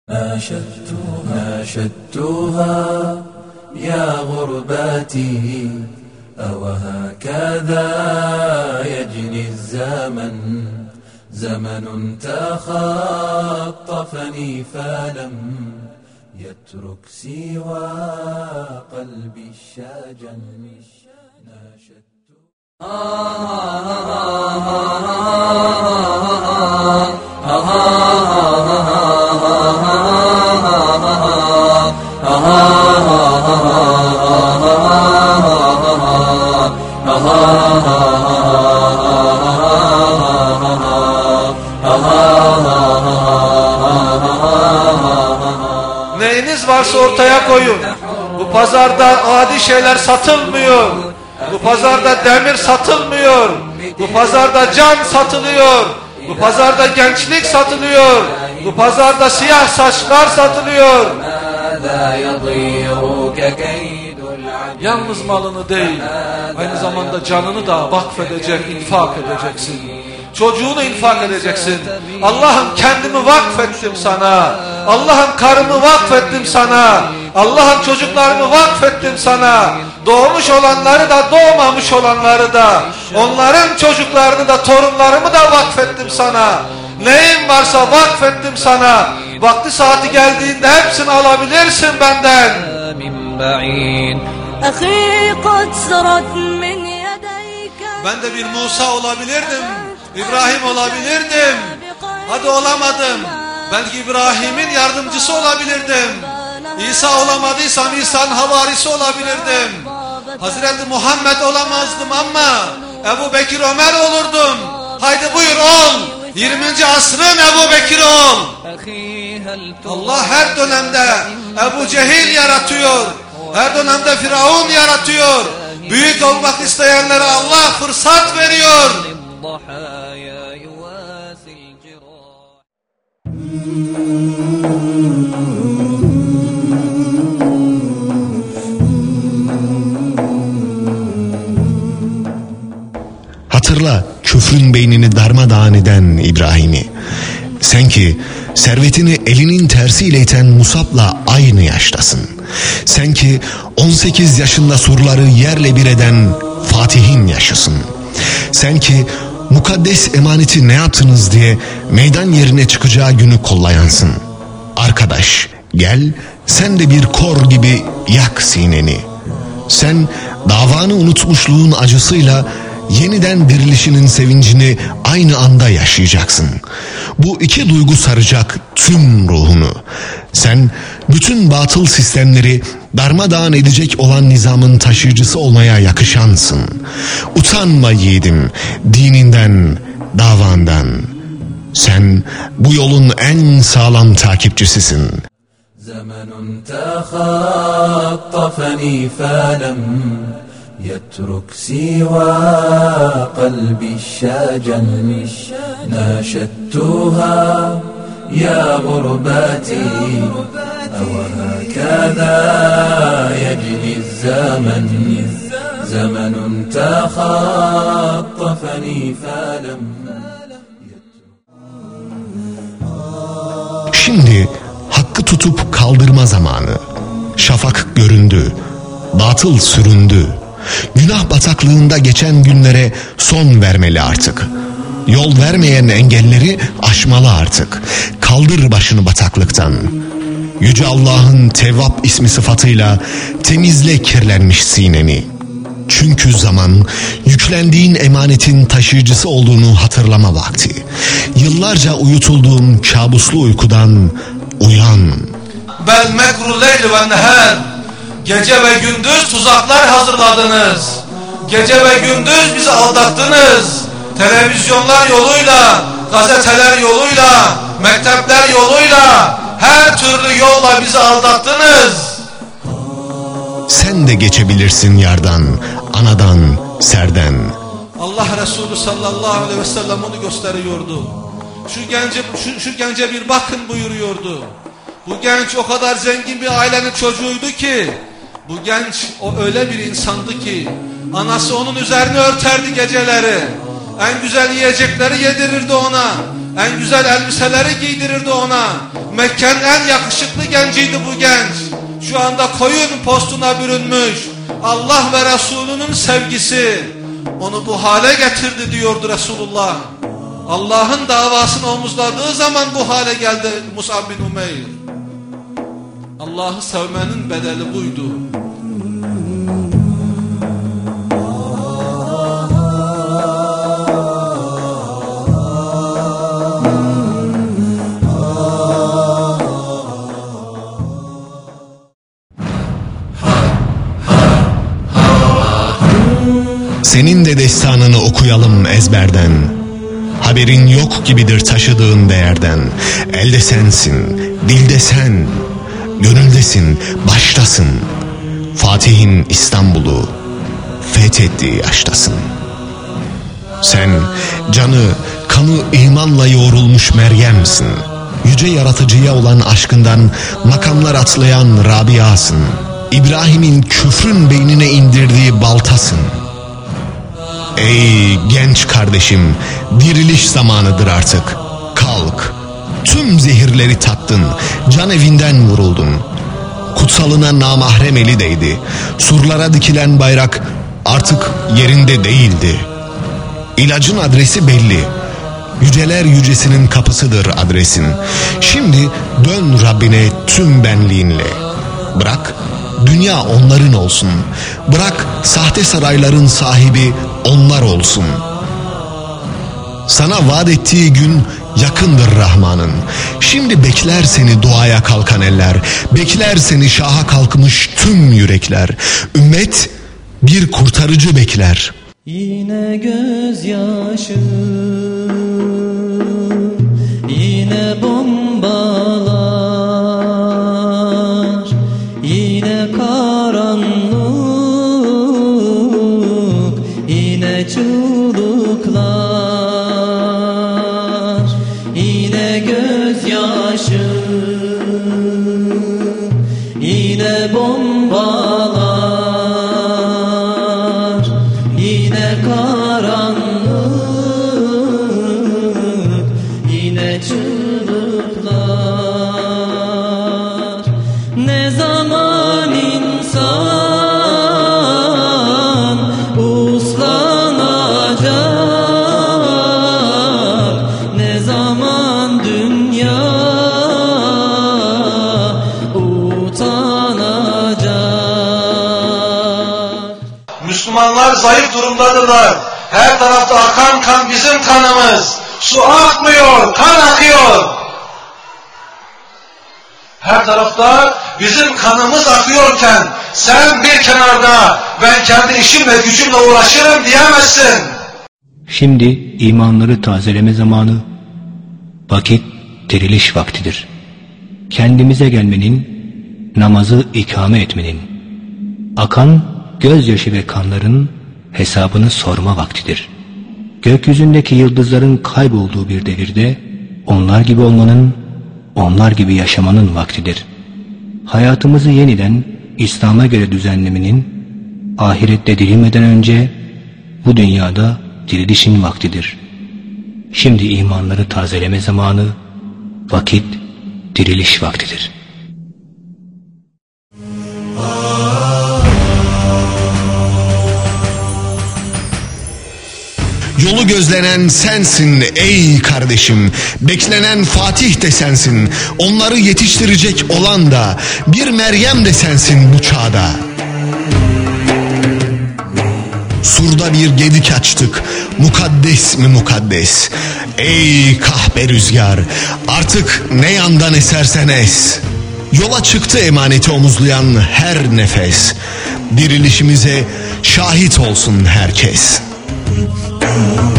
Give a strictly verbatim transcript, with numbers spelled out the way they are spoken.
ناشدتها يا غرباتي أوهكذا يجني الزمن زمن تخطفني فلم يترك سوى قلبي الشجن Neyiniz varsa ortaya koyun. Bu pazarda adi şeyler satılmıyor. Bu pazarda demir satılmıyor. Bu pazarda can satılıyor. Bu pazarda gençlik satılıyor. Bu pazarda siyah saçlar satılıyor. Yalnız malını değil, aynı zamanda canını da vakfedecek, infak edeceksin. Çocuğunu infak edeceksin. Allah'ım kendimi vakfettim sana. Allah'ım karımı vakfettim sana. Allah'ım çocuklarımı vakfettim sana. Doğmuş olanları da doğmamış olanları da, onların çocuklarını da torunlarımı da vakfettim sana. Neyim varsa vakfettim sana. Vakti saati geldiğinde hepsini alabilirsin benden. Ben de bir Musa olabilirdim. İbrahim olabilirdim. Hadi olamadım. Belki İbrahim'in yardımcısı olabilirdim. İsa olamadıysam İsa'nın havarisi olabilirdim. Hazreti Muhammed olamazdım ama Ebu Bekir Ömer olurdum. Haydi buyur ol. yirminci asrın Ebu Bekir ol. Allah her dönemde Ebu Cehil yaratıyor. Her dönemde Firavun yaratıyor. Büyük olmak isteyenlere Allah fırsat veriyor. Hatırla küfrün beynini darmadağın eden İbrahim'i. Sen ki servetini elinin tersiyle iten Musab'la aynı yaştasın. Sen ki on sekiz yaşında surları yerle bir eden Fatih'in yaşısın. Sen ki mukaddes emaneti ne yaptınız diye meydan yerine çıkacağı günü kollayansın. Arkadaş gel sen de bir kor gibi yak sineni. Sen davanı unutmuşluğun acısıyla yeniden dirilişinin sevincini aynı anda yaşayacaksın. Bu iki duygu saracak tüm ruhunu. Sen bütün batıl sistemleri darmadağın edecek olan nizamın taşıyıcısı olmaya yakışansın. Utanma yiğidim dininden, davandan. Sen bu yolun en sağlam takipçisisin. Zamanun takhattafani falem يترك سوى قلبي الشجن ناشدتها يا غرباتي أوهكذا يجني الزمن زمن تخطفني فلم. Şimdi hakkı tutup kaldırma zamanı. Şafak göründü, batıl süründü. Günah bataklığında geçen günlere son vermeli artık. Yol vermeyen engelleri aşmalı artık. Kaldır başını bataklıktan. Yüce Allah'ın Tevvap ismi sıfatıyla temizle kirlenmiş sineni. Çünkü zaman yüklendiğin emanetin taşıyıcısı olduğunu hatırlama vakti. Yıllarca uyutulduğun kabuslu uykudan uyan. Bel mekru leyl ve neher. Gece ve gündüz tuzaklar hazırladınız. Gece ve gündüz bizi aldattınız. Televizyonlar yoluyla, gazeteler yoluyla, mektepler yoluyla, her türlü yolla bizi aldattınız. Sen de geçebilirsin yardan, anadan, serden. Allah Resulü sallallahu aleyhi ve sellem onu gösteriyordu. Şu gence, şu, şu gence bir bakın buyuruyordu. Bu genç o kadar zengin bir ailenin çocuğuydu ki, bu genç o öyle bir insandı ki, anası onun üzerine örterdi geceleri. En güzel yiyecekleri yedirirdi ona. En güzel elbiseleri giydirirdi ona. Mekke'nin en yakışıklı genciydi bu genç. Şu anda koyun postuna bürünmüş. Allah ve Resulünün sevgisi onu bu hale getirdi diyordu Resulullah. Allah'ın davasını omuzladığı zaman bu hale geldi Mus'ab bin Umeyr. Allah'ı sevmenin bedeli buydu. Senin de destanını okuyalım ezberden. Haberin yok gibidir taşıdığın değerden. Elde sensin, dilde sen, gönüldesin, baştasın. Fatih'in İstanbul'u fethettiği yaştasın. Sen canı, kanı imanla yoğrulmuş Meryem'sin. Yüce yaratıcıya olan aşkından makamlar atlayan Rabia'sın. İbrahim'in küfrün beynine indirdiği baltasın. Ey genç kardeşim, diriliş zamanıdır artık. Kalk, tüm zehirleri tattın, can evinden vuruldun. Kutsalına namahrem eli değdi. Surlara dikilen bayrak artık yerinde değildi. İlacın adresi belli. Yüceler yücesinin kapısıdır adresin. Şimdi dön Rabbine tüm benliğinle. Bırak dünya onların olsun. Bırak sahte sarayların sahibi onlar olsun. Sana vaat ettiği gün yakındır Rahman'ın. Şimdi bekler seni duaya kalkan eller. Bekler seni şaha kalkmış tüm yürekler. Ümmet bir kurtarıcı bekler. Yine gözyaşı, yine bombalar, yine karanlık, yine çığlıklar, yine gözyaşı, yine bombalar, yine karanlık, yine çığlıklar. Ne zaman insan uslanacak, ne zaman dünya utanacak. Müslümanlar zayıf durumdadırlar. Her tarafta akan kan bizim kanımız. Su akmıyor, kan akıyor. Her tarafta bizim kanımız akıyorken sen bir kenarda ben kendi işimle gücümle uğraşırım diyemezsin. Şimdi imanları tazeleme zamanı, vakit diriliş vaktidir. Kendimize gelmenin, namazı ikame etmenin, akan gözyaşı ve kanların hesabını sorma vaktidir. Gökyüzündeki yıldızların kaybolduğu bir devirde onlar gibi olmanın, onlar gibi yaşamanın vaktidir. Hayatımızı yeniden İslam'a göre düzenlemenin, ahirette dirilmeden önce bu dünyada dirilişin vaktidir. Şimdi imanları tazeleme zamanı, vakit diriliş vaktidir. Yolu gözlenen sensin ey kardeşim. Beklenen Fatih de sensin. Onları yetiştirecek olan da bir Meryem de sensin bu çağda. Surda bir gedik açtık. Mukaddes mi mukaddes? Ey kahpe rüzgar, artık ne yandan esersen es. Yola çıktı emaneti omuzlayan her nefes. Dirilişimize şahit olsun herkes.